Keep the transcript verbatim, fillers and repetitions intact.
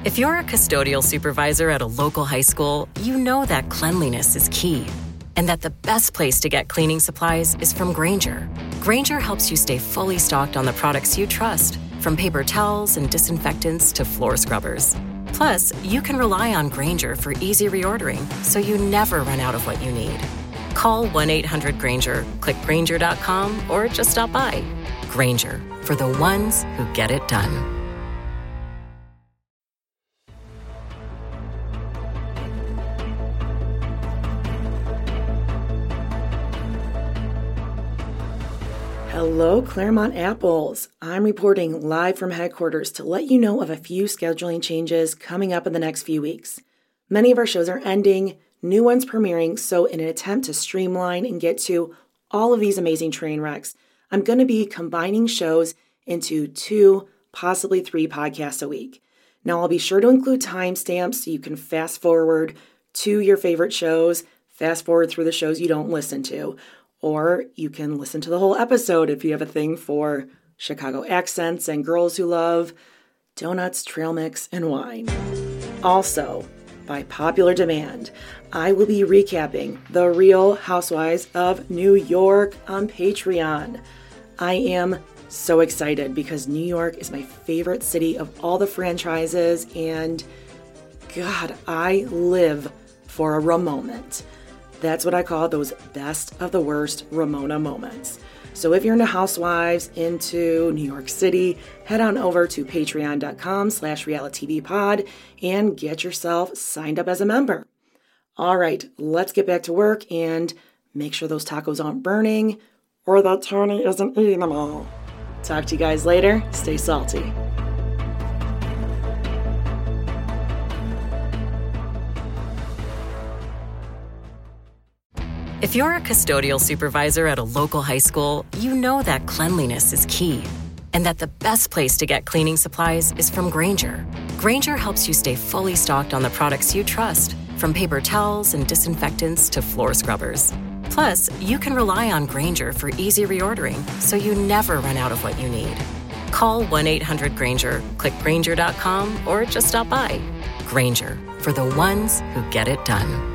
If you're a custodial supervisor at a local high school, you know that cleanliness is key, and that the best place to get cleaning supplies is from Grainger. Grainger helps you stay fully stocked on the products you trust, from paper towels and disinfectants to floor scrubbers. Plus, you can rely on Grainger for easy reordering, so you never run out of what you need. Call one eight hundred Grainger, click Grainger dot com, or just stop by. Grainger, for the ones who get it done. Hello, Claremont Apples. I'm reporting live from headquarters to let you know of a few scheduling changes coming up in the next few weeks. Many of our shows are ending, new ones premiering, so in an attempt to streamline and get to all of these amazing train wrecks, I'm going to be combining shows into two, possibly three podcasts a week. Now, I'll be sure to include timestamps so you can fast forward to your favorite shows, fast forward through the shows you don't listen to, or you can listen to the whole episode if you have a thing for Chicago accents and girls who love donuts, trail mix, and wine. Also, by popular demand, I will be recapping The Real Housewives of New York on Patreon. I am so excited because New York is my favorite city of all the franchises, and God, I live for a Ramona. That's what I call those best of the worst Ramona moments. So if you're into Housewives, into New York City, head on over to patreon.com slash realitytvpod and get yourself signed up as a member. All right, let's get back to work and make sure those tacos aren't burning or that Tony isn't eating them all. Talk to you guys later. Stay salty. If you're a custodial supervisor at a local high school, you know that cleanliness is key, and that the best place to get cleaning supplies is from Grainger. Grainger helps you stay fully stocked on the products you trust, from paper towels and disinfectants to floor scrubbers. Plus, you can rely on Grainger for easy reordering, so you never run out of what you need. Call one eight hundred Grainger, click Grainger dot com, or just stop by. Grainger, for the ones who get it done.